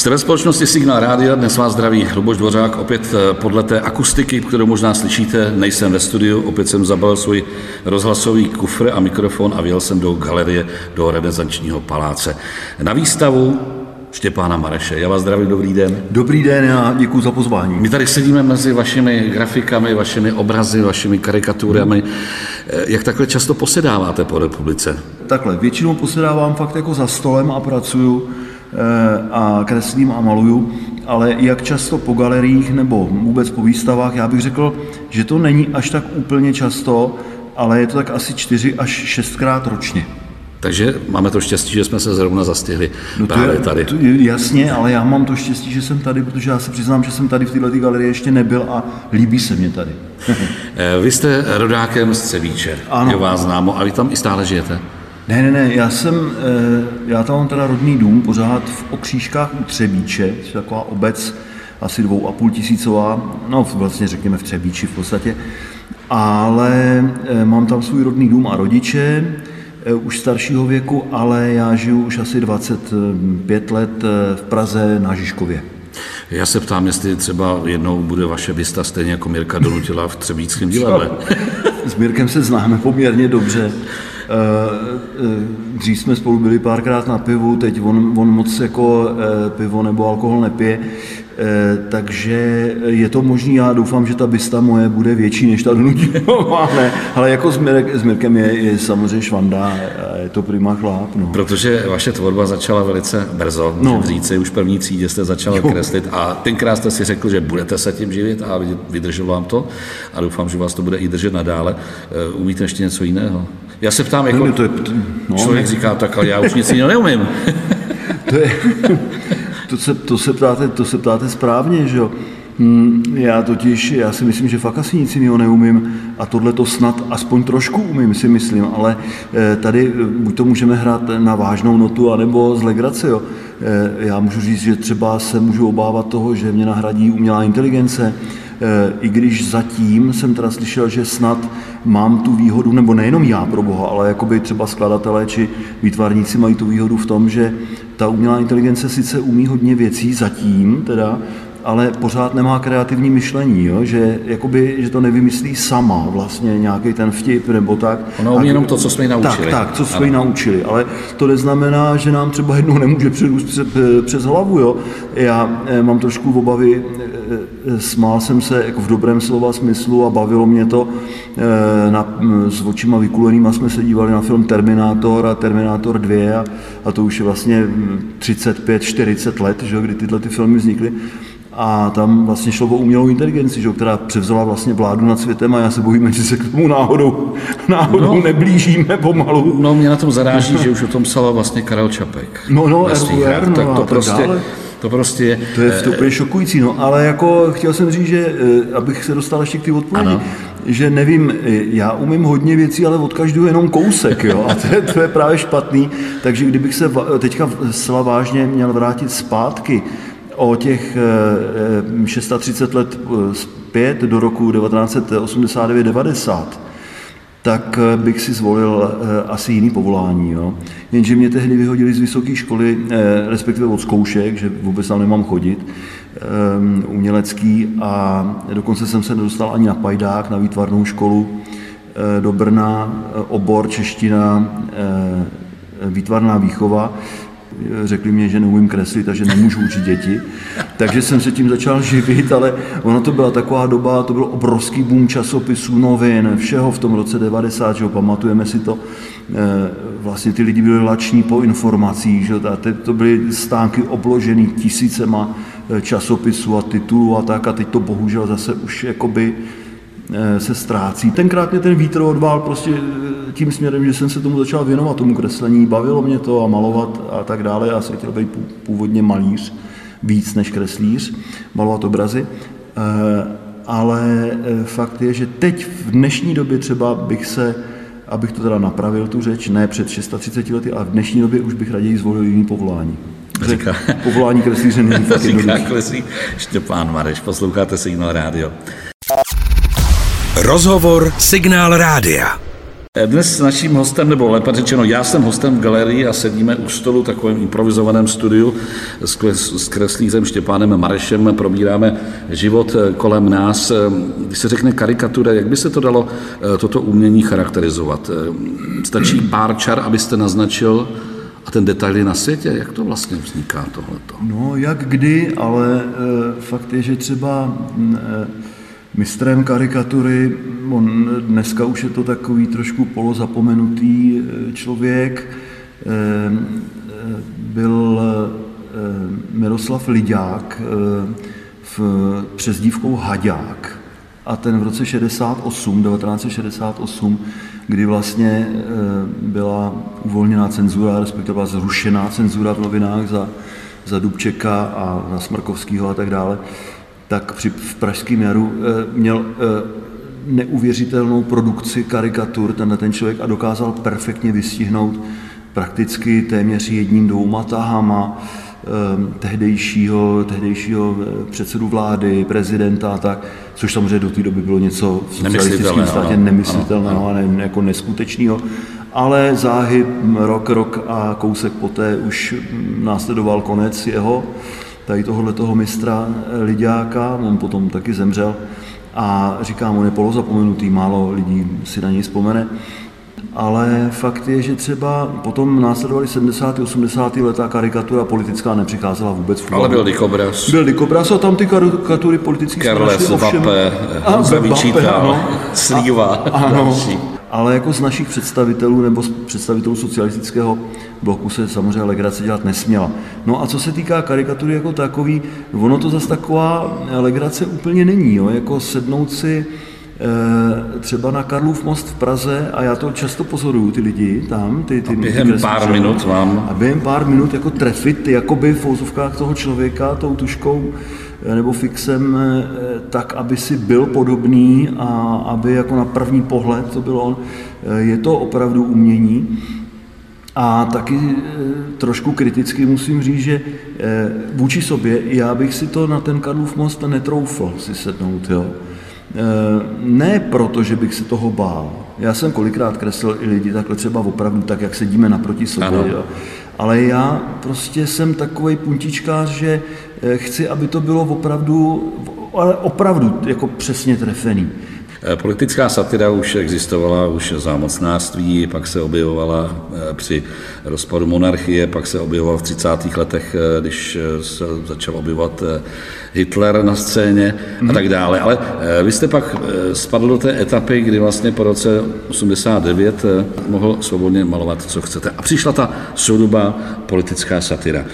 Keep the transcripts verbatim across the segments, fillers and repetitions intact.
Jste ve společnosti Signál Rádia, dnes vás zdraví Luboš Dvořák, opět podle té akustiky, kterou možná slyšíte, nejsem ve studiu, opět jsem zabalil svůj rozhlasový kufr a mikrofon a vyjel jsem do galerie, do Renesančního paláce. Na výstavu Štěpána Mareše. Já vás zdravím, dobrý den. Dobrý den a děkuji za pozvání. My tady sedíme mezi vašimi grafikami, vašimi obrazy, vašimi karikaturami. Jak takhle často posedáváte po republice? Takhle, většinou posedávám fakt jako za stolem a pracuju a kreslím a maluju, ale jak často po galeriích nebo vůbec po výstavách, já bych řekl, že to není až tak úplně často, ale je to tak asi čtyři až šestkrát ročně. Takže máme to štěstí, že jsme se zrovna zastihli no právě tady. To je, jasně, ale já mám to štěstí, že jsem tady, protože já se přiznám, že jsem tady v této galerii ještě nebyl a líbí se mě tady. Vy jste rodákem z Třebíče, je vás známo, a vy tam i stále žijete? Ne, ne, ne, já jsem, já tam mám teda rodný dům, pořád v Okřížkách u Třebíče, to je taková obec asi dvou a půl tisícová, no vlastně řekněme v Třebíči v podstatě, ale mám tam svůj rodný dům a rodiče, už staršího věku, ale já žiju už asi dvacet pět let v Praze na Žižkově. Já se ptám, jestli třeba jednou bude vaše bysta stejně jako Mirka Donutila v Třebíčském divadle. S Mirkem se známe poměrně dobře. Dřív jsme spolu byli párkrát na pivu, teď on, on moc jako pivo nebo alkohol nepije, takže je to možný, já doufám, že ta bysta moje bude větší než ta Donutilová, ne, ale jako s, Mirek, s Mirkem je, je samozřejmě švanda, je to prima chlap. No. Protože vaše tvorba začala velice brzo, můžu no. říct, už v první třídě jste začal jo. kreslit a tenkrát jste si řekl, že budete se tím živit a vydržel vám to a doufám, že vás to bude i držet nadále. Umíte ještě něco jiného? Já se ptám, jako no, to je, no, člověk říká tak, ale já už nic jiného neumím. To je... To se, to, se ptáte, to se ptáte správně, že jo. Já totiž, já si myslím, že fakt asi nic jiného neumím a tohle to snad aspoň trošku umím, si myslím, ale tady buď to můžeme hrát na vážnou notu, anebo z legrace, jo. Já můžu říct, že třeba se můžu obávat toho, že mě nahradí umělá inteligence, i když zatím jsem teda slyšel, že snad mám tu výhodu, nebo nejenom já pro boha, ale jakoby třeba skladatelé či výtvarníci mají tu výhodu v tom, že ta umělá inteligence sice umí hodně věcí zatím teda, ale pořád nemá kreativní myšlení, jo? Že, jakoby, že to nevymyslí sama vlastně nějaký ten vtip nebo tak. Ona umí jenom to, co jsme ji naučili. Tak, tak, co jsme ji naučili, ale to neznamená, že nám třeba jednou nemůže přerůst přes, přes hlavu, jo. Já eh, mám trošku obavy, eh, smál jsem se jako v dobrém slova smyslu a bavilo mě to, eh, na, s očima vykulenýma jsme se dívali na film Terminátor a Terminátor dva a, a to už je vlastně třicet pět čtyřicet let, že, kdy tyhle ty filmy vznikly. A tam vlastně šlo o umělou inteligenci, že, která převzala vlastně vládu nad světem a já se bojím, že se k tomu náhodou, náhodou no, neblížíme pomalu. No mě na tom zaráží, že už o tom psal vlastně Karel Čapek. No, no, R U R, no, tak to tak prostě, dále. To prostě je... To je vstupně šokující, no, ale jako chtěl jsem říct, že abych se dostal ještě k ty odpovědi, ano. Že nevím, já umím hodně věcí, ale od každého jenom kousek, jo, a to je, to je právě špatný, takže kdybych se teďka zcela vážně měl vrátit zpátky o těch třicet šest let zpět do roku devatenáct set osmdesát devět devadesát, tak bych si zvolil asi jiný povolání. Jo. Jenže mě tehdy vyhodili z vysoké školy, respektive od zkoušek, že vůbec tam nemám chodit, umělecký, a dokonce jsem se nedostal ani na pajdák, na výtvarnou školu do Brna, obor čeština, výtvarná výchova. Řekli mě, že neumím kreslit a že nemůžu učit děti. Takže jsem se tím začal živit, ale ono to byla taková doba, to byl obrovský boom časopisů, novin, všeho v tom roce devadesát, že ho, pamatujeme si to. Vlastně ty lidi byli lační po informacích, že to byly stánky obložený tisícema časopisů a titulů a tak, a teď to bohužel zase už jakoby se ztrácí. Tenkrát mě ten vítr odvál prostě tím směrem, že jsem se tomu začal věnovat, tomu kreslení, bavilo mě to a malovat a tak dále. Já jsem chtěl být původně malíř, víc než kreslíř, malovat obrazy, ale fakt je, že teď v dnešní době třeba bych se, abych to teda napravil tu řeč, ne před třiceti šesti lety, ale v dnešní době už bych raději zvolil jiný povolání. Říká, povolání kreslíře není fakt jednoduchý. Říká Štěpán Mareš, posloucháte Signál Rádio. Rozhovor Signál Rádia. Dnes naším hostem, nebo lépe řečeno, já jsem hostem v galerii a sedíme u stolu v takovém improvizovaném studiu s kreslířem Štěpánem Marešem, probíráme život kolem nás. Když se řekne karikatura, jak by se to dalo toto umění charakterizovat? Stačí pár čar, abyste naznačil a ten detail je na světě? Jak to vlastně vzniká tohleto? No, jak kdy, ale e, fakt je, že třeba e, mistrem karikatury, on dneska už je to takový trošku polozapomenutý e, člověk, e, e, byl e, Miroslav Liďák e, v přezdívkou Haďák. A ten v roce šedesát osm, devatenáct set šedesát osm, kdy vlastně byla uvolněná cenzura, respektive byla zrušená cenzura v novinách za, za Dubčeka a za Smrkovského a tak dále, tak při, v Pražském jaru měl neuvěřitelnou produkci karikatur tenhle ten člověk a dokázal perfektně vystihnout prakticky téměř jedním dvouma tahama tehdejšího, tehdejšího předsedu vlády, prezidenta a tak, což samozřejmě do té doby bylo něco v socialistickém státě nemyslitelného a ne, jako neskutečného, ale záhy rok, rok a kousek poté už následoval konec jeho, tady tohohle toho mistra Liďáka, on potom taky zemřel a říkám, on je polozapomenutý, málo lidí si na něj vzpomene. Ale fakt je, že třeba potom následovali sedmdesátá osmdesátá leta karikatura politická nepřicházela vůbec v úvahu. Ale byl Dikobraz. Byl Dikobraz a tam ty karikatury politické Kerles, Vape, Zavíčíta, Slíva. Ano, ale jako z našich představitelů nebo z představitelů socialistického bloku se samozřejmě legrace dělat nesměla. No a co se týká karikatury jako takový, ono to zase taková legrace úplně není, jo? Jako sednout si třeba na Karlův most v Praze a já to často pozoruju, ty lidi tam. Ty, ty, a během ty pár minut vám. A během pár minut jako trefit jakoby v fouzovkách toho člověka tou tuškou nebo fixem tak, aby si byl podobný a aby jako na první pohled to bylo on. Je to opravdu umění. A taky trošku kriticky musím říct, že vůči sobě já bych si to na ten Karlův most netroufl si sednout, jo. Ne proto, že bych se toho bál. Já jsem kolikrát kreslil i lidi takhle třeba opravdu tak, jak sedíme naproti sobě. Jo. Ale já prostě jsem takovej puntičkář, že chci, aby to bylo opravdu, ale opravdu jako přesně trefený. Politická satira už existovala už za mocnářství, pak se objevovala při rozpadu monarchie, pak se objevovala v třicátých letech, když se začal objevovat Hitler na scéně a tak dále. Ale vy jste pak spadl do té etapy, kdy vlastně po roce osmdesát devět mohl svobodně malovat, co chcete. A přišla ta soudobá politická satira.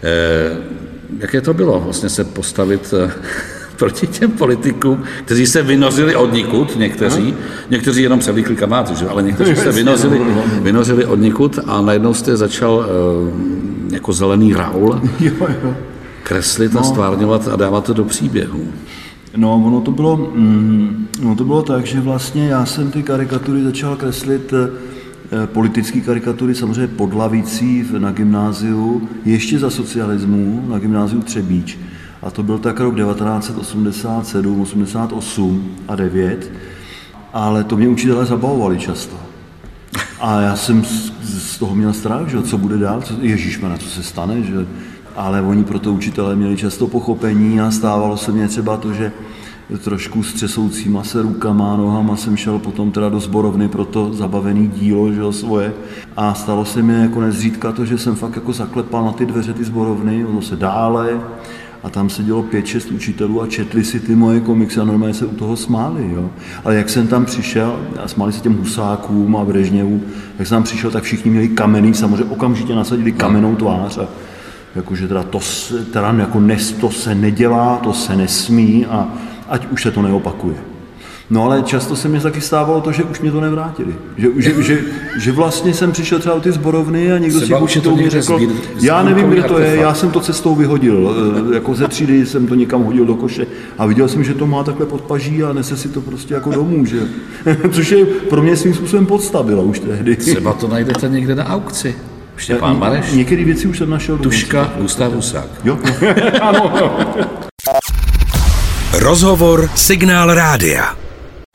Jaké to bylo vlastně se postavit proti těm politikům, kteří se vynořili odnikud, někteří, někteří jenom převlíkli kabáty, že? Ale někteří se vynořili, vynořili odnikud a najednou jste začal uh, jako zelený Raul kreslit a stvárňovat a dávat to do příběhu. No, ono to bylo, mm, ono to bylo tak, že vlastně já jsem ty karikatury začal kreslit, eh, politické karikatury samozřejmě pod lavicí na gymnáziu, ještě za socialismu, na gymnáziu Třebíč. A to byl tak rok devatenáct set osmdesát sedm, osmdesát osm a devět, ale to mě učitelé zabavovali často. A já jsem z, z toho měl strach, že co bude dál, co, ježišmana, co se stane, že... Ale oni proto učitelé měli často pochopení a stávalo se mně třeba to, že trošku s třesoucíma se rukama, nohama jsem šel potom teda do sborovny pro to zabavený dílo, že jo, svoje. A stalo se mi jako nezřídka to, že jsem fakt jako zaklepal na ty dveře ty sborovny, ono se dále. A tam sedělo pět, šest učitelů a četli si ty moje komiksy a normálně se u toho smáli. Jo. Ale jak jsem tam přišel, a smáli se těm Husákům a Brežněvu, jak jsem tam přišel, tak všichni měli kamenný, samozřejmě okamžitě nasadili kamennou tvář. A jakože teda to, teda jako nes, to se nedělá, to se nesmí a ať už se to neopakuje. No ale často se mi taky stávalo to, že už mě to nevrátili. Že, že, že, že vlastně jsem přišel třeba do ty sborovny a někdo třeba si učitelů mi řekl, zbír, já nevím, kde to je, já jsem to cestou vyhodil. Jako ze třídy jsem to někam hodil do koše a viděl jsem, že to má takhle pod paží a nese si to prostě jako domů, že? Což je pro mě svým způsobem podsta byla už tehdy. Třeba to najdete někde na aukci. Štěpán Mareš. Některé věci už jsem našel. Tuška, Gustav Husák. Jo, ano, jo. Rozhovor Signál Rádia.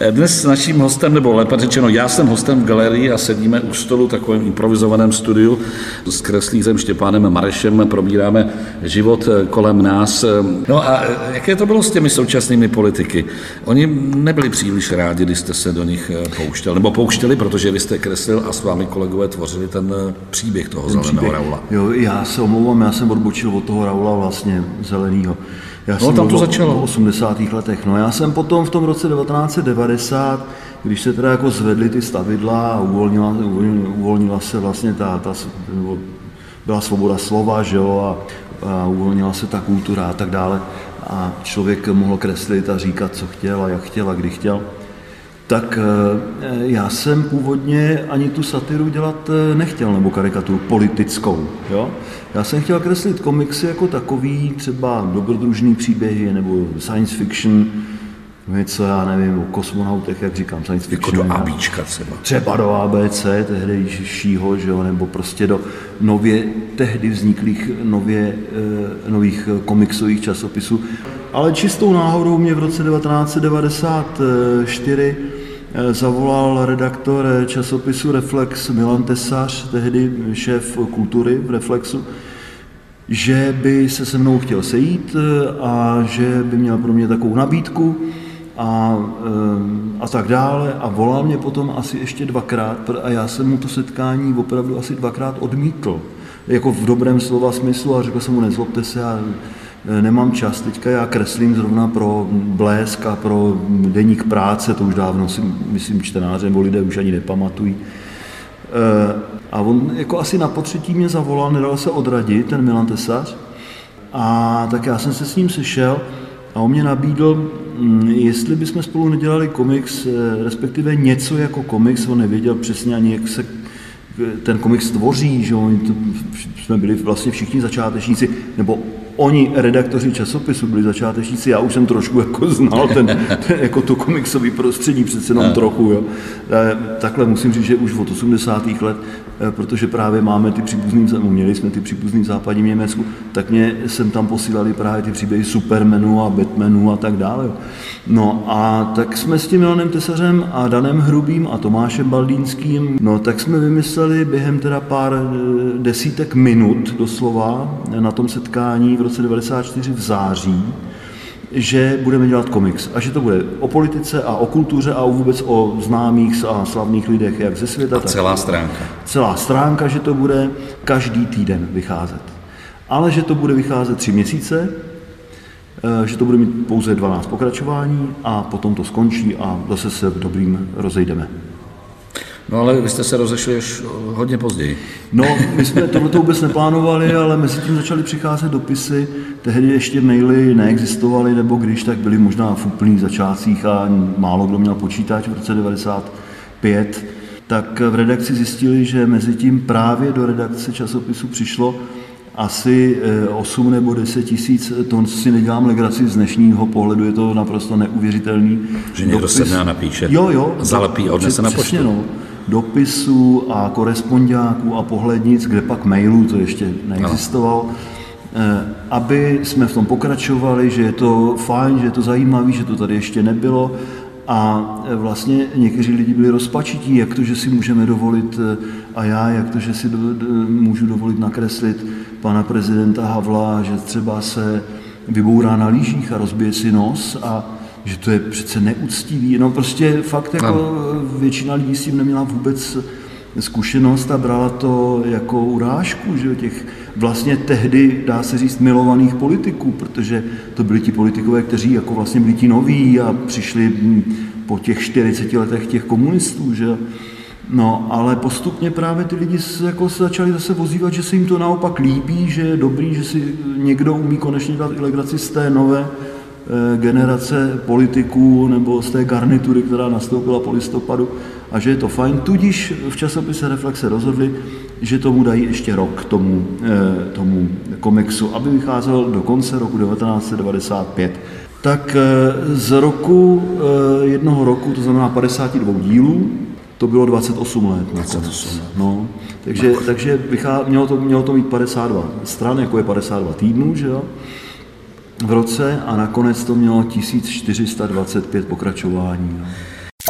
Dnes s naším hostem, nebo lépe řečeno, já jsem hostem v galerii a sedíme u stolu v takovém improvizovaném studiu s kreslířem Štěpánem Marešem, probíráme život kolem nás. No a jaké to bylo s těmi současnými politiky? Oni nebyli příliš rádi, když jste se do nich pouštěl, nebo pouštěli, protože vy jste kreslil a s vámi kolegové tvořili ten příběh toho ten zeleného příběh. Raula. Jo, já se omlouvám, já jsem odbočil od toho Raula vlastně zelenýho. Já no, jsem tam to začalo. V osmdesátých letech. No, já jsem potom v tom roce devatenáct set devadesát, když se teda jako zvedly ty stavidla a uvolnila, uvolnila, uvolnila se vlastně ta, ta byla svoboda slova, že jo, a, a uvolnila se ta kultura a tak dále. A člověk mohl kreslit a říkat, co chtěl a jak chtěl a kdy chtěl. Tak já jsem původně ani tu satiru dělat nechtěl, nebo karikaturu politickou. Jo? Já jsem chtěl kreslit komiksy jako takový, třeba dobrodružný příběhy, nebo science fiction, něco, já nevím, o kosmonautech, jak říkám, science fiction. Jako do ABčka třeba. Třeba do A B C, tehdejšího, že jo, nebo prostě do nově, tehdy vzniklých nově, nových komiksových časopisů. Ale čistou náhodou mě v roce devatenáct set devadesát čtyři zavolal redaktor časopisu Reflex Milan Tesař, tehdy šéf kultury v Reflexu, že by se se mnou chtěl sejít a že by měl pro mě takovou nabídku a, a tak dále. A volal mě potom asi ještě dvakrát a já jsem mu to setkání opravdu asi dvakrát odmítl. Jako v dobrém slova smyslu a řekl jsem mu, nezlobte se, já nemám čas, teďka já kreslím zrovna pro Blesk a pro Deník práce, to už dávno si myslím čtenáře nebo lidé už ani nepamatují. A on jako asi na potřetí mě zavolal, nedal se odradit, ten Milan Tesař, a tak já jsem se s ním sešel a on mě nabídl, jestli bychom spolu nedělali komiks, respektive něco jako komiks, on nevěděl přesně ani, jak se ten komiks tvoří, že oni to, jsme byli vlastně všichni začátečníci, nebo oni, redaktoři časopisu, byli začátečníci, já už jsem trošku jako znal ten, ten jako to komiksový prostředí, přece jenom trochu, jo. Takhle musím říct, že už od osmdesátých let, protože právě máme ty příbuzný, měli jsme ty příbuzný v západním Německu, tak mě sem tam posílali právě ty příběhy Supermanu a Batmanu a tak dále. Jo. No a tak jsme s tím Milanem Tesařem a Danem Hrubým a Tomášem Baldýnským, no tak jsme vymysleli během teda pár desítek minut doslova na tom setkání v roce devadesát čtyři v září, že budeme dělat komiks a že to bude o politice a o kultuře a vůbec o známých a slavných lidech jak ze světa. A celá stránka. Celá stránka, že to bude každý týden vycházet. Ale že to bude vycházet tři měsíce, že to bude mít pouze dvanáct pokračování a potom to skončí a zase se v dobrým rozejdeme. No ale vy jste se rozešli už hodně později. No, my jsme tohleto vůbec neplánovali, ale mezi tím začaly přicházet dopisy, tehdy ještě maily neexistovaly, nebo když tak byly možná v úplných začátcích a málo kdo měl počítač v roce devadesát pět, tak v redakci zjistili, že mezi tím právě do redakce časopisu přišlo asi osm nebo deset tisíc, to si nedělám legraci z dnešního pohledu, je to naprosto neuvěřitelný. Že někdo sedne a napíše, jo, jo, zalepí a odnese na poštu. No, dopisů a korespondiáků a pohlednic, kde pak mailů, to ještě neexistovalo, no. Aby jsme v tom pokračovali, že je to fajn, že je to zajímavé, že to tady ještě nebylo. A vlastně někteří lidi byli rozpačití, jak to, že si můžeme dovolit, a já, jak to, že si do, do, můžu dovolit nakreslit pana prezidenta Havla, že třeba se vybourá na lyžích a rozbije si nos a že to je přece neúctivý. No prostě fakt jako většina lidí s tím neměla vůbec zkušenost a brala to jako urážku, že těch vlastně tehdy, dá se říct, milovaných politiků, protože to byli ti politikové, kteří jako vlastně byli ti noví a přišli po těch čtyřiceti letech těch komunistů, že no, ale postupně právě ty lidi se, jako se začali zase ozývat, že se jim to naopak líbí, že je dobrý, že si někdo umí konečně dělat i legraci z té nové generace politiků nebo z té garnitury, která nastoupila po listopadu a že je to fajn. Tudíž v časopise Reflex se rozhodli, že tomu dají ještě rok tomu, tomu komiksu, aby vycházel do konce roku devatenáct set devadesát pět. Tak z roku, jednoho roku, to znamená padesát dva dílů, to bylo dvacet osm let. dvacet osm. No, takže, takže vychá, mělo, to, mělo to mít padesát dva stran, jako je padesát dva týdnů, že jo? V roce a nakonec to mělo tisíc čtyři sta dvacet pět pokračování. No.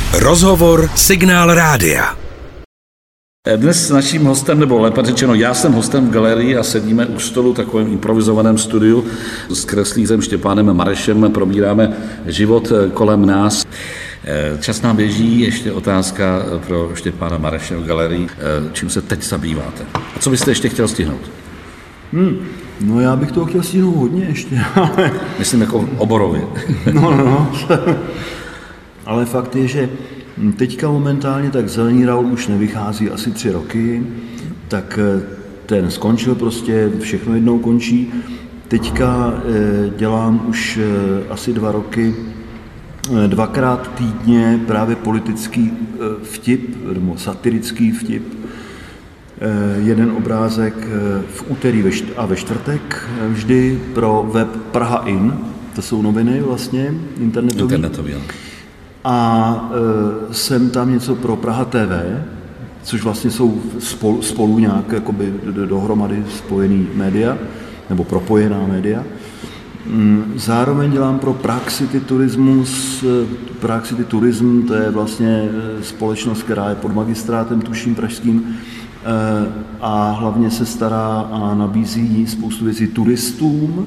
Rozhovor Signál Rádia. Dnes s naším hostem, nebo lépe řečeno, já jsem hostem v galerii a sedíme u stolu v takovém improvizovaném studiu s kreslířem Štěpánem Marešem, probíráme život kolem nás. Čas nám běží, ještě otázka pro Štěpána Mareše v galerii. Čím se teď zabýváte? A co byste ještě chtěl stihnout? Hmm, no já bych toho chtěl stihnout hodně ještě, ale... Myslím jako oborově. No, no, no. Ale fakt je, že teďka momentálně tak Zelený Raul už nevychází asi tři roky, tak ten skončil prostě, všechno jednou končí. Teďka dělám už asi dva roky, dvakrát týdně právě politický vtip, nebo satirický vtip. Jeden obrázek v úterý a ve čtvrtek vždy pro web Praha In, to jsou noviny vlastně, internetový. Internetový, A e, jsem tam něco pro Praha T V, což vlastně jsou spolu, spolu nějak jakoby dohromady spojený média, nebo propojená média. Zároveň dělám pro Prague City Turismus. Prague City Tourism, to je vlastně společnost, která je pod magistrátem, tuším, pražským, a hlavně se stará a nabízí spoustu věcí turistům,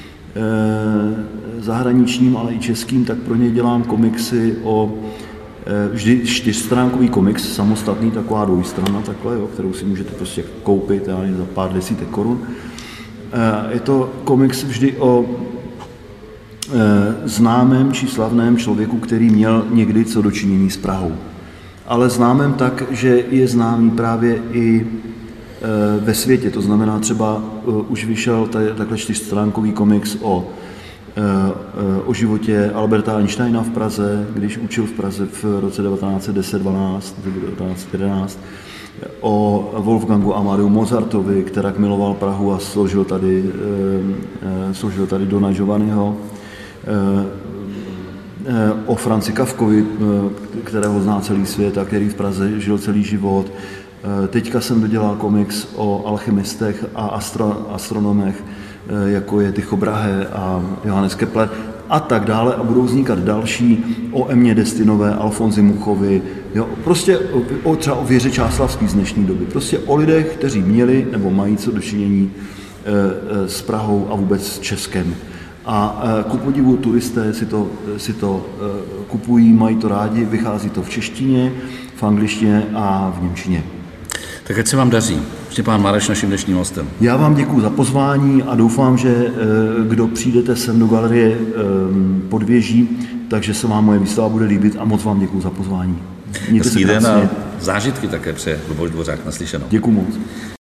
zahraničním, ale i českým, tak pro ně dělám komiksy o vždy čtyřstránkový komiks, samostatný, taková dvojstrana, takhle, jo, kterou si můžete prostě koupit já za pár desítek korun. Je to komiks vždy o známém či slavném člověku, který měl někdy co dočinění s Prahou. Ale známém tak, že je známý právě i ve světě. To znamená, třeba už vyšel tady, takhle čtyřstránkový komiks o, o životě Alberta Einsteina v Praze, když učil v Praze v roce devatenáct set deset dvanáct, devatenáct set jedenáct, o Wolfgangu Amadeu Mozartovi, který miloval Prahu a složil tady, složil tady Dona Giovanniho, o Franci Kafkovi, kterého zná celý svět a který v Praze žil celý život. Teďka jsem dodělal komiks o alchymistech a astro, astronomech, jako je Tycho Brahe a Johannes Kepler a tak dále. A budou vznikat další o Emě Destinové, Alfonzi Muchovi, jo, prostě o, třeba o Věře Čáslavský z dnešní doby. Prostě o lidech, kteří měli nebo mají co dočinění e, e, s Prahou a vůbec s Českem. A e, ku podivu turisté si to, si to e, kupují, mají to rádi, vychází to v češtině, v angličtině a v němčině. Tak ať se vám daří. Štěpán Mareš naším dnešním hostem. Já vám děkuji za pozvání a doufám, že kdo přijdete sem do galerie Podvěží, takže se vám moje výstava bude líbit a moc vám děkuji za pozvání. Hezký den a zážitky také přeje Luboš Dvořák. Naslyšenou. Děkuji moc.